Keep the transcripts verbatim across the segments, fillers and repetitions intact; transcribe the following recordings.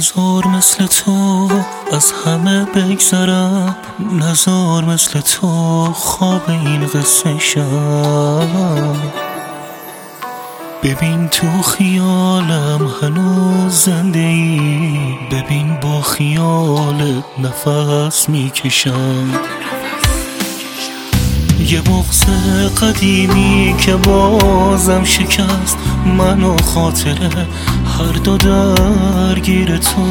نزار مثل تو از همه بگذرم، نزار مثل تو خواب این قصه شم. ببین تو خیالم هنوز زنده ای، ببین با خیالت نفس میکشم. یه بغض قدیمی که بازم شکست منو، خاطره هر دو درگیر تو.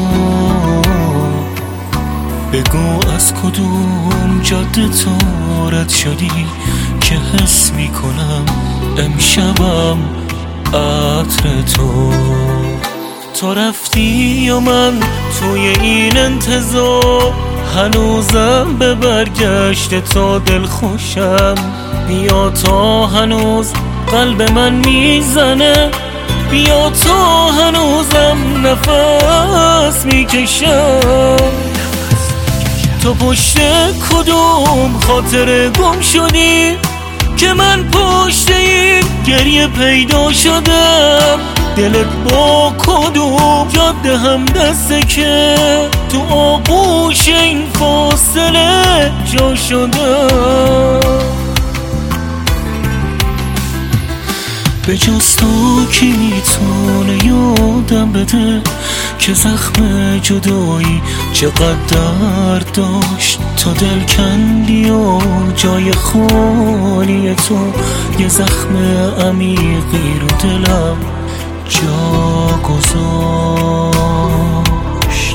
بگو از کدوم جاده تو رد شدی که حس میکنم امشبم عطر تو. تو رفتی و من توی این انتظار هنوزم به برگشت تا دل خوشم. بیا تا هنوز قلب من میزنه، بیا تا هنوزم نفس میکشم. تو پشت کدوم خاطر گم شدی که من پشت این گریه پیدا شدم؟ دلت با کدوم جاده هم دسته که تو آغوش این فاصله جا شدم؟ به جز تو کی میتونه یادم بده که زخم جدایی چقدر داشت؟ تا دل کندی و جای خالی تو یه زخم عمیقی رو دلم جا گذاشت.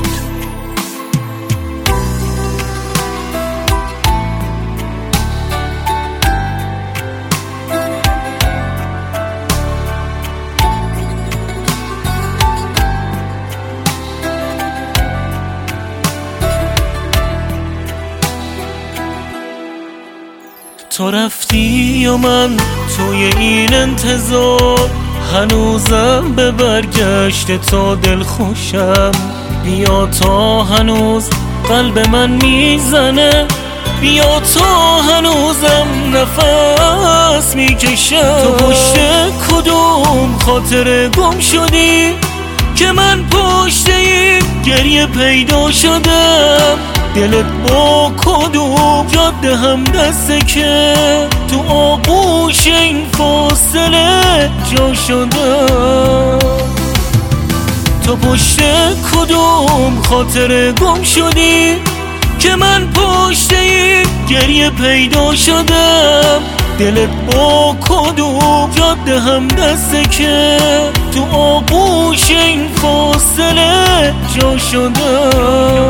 تو رفتی و من توی این انتظار هنوزم به برگشت تا دل خوشم. بیا تا هنوز قلب من میزنه، بیا تا هنوزم نفس میکشم. تو پشت کدوم خاطر گم شدی که من پشت این گریه پیدا شدم؟ دلت با کدوم جاده هم دسته که تو آغوش این فاصله جا شدم؟ تو پشت کدوم خاطر گم شدی که من پشت این گریه پیدا شدم؟ دلت با کدوم جاده هم دسته که تو آغوش این فاصله جا شدم؟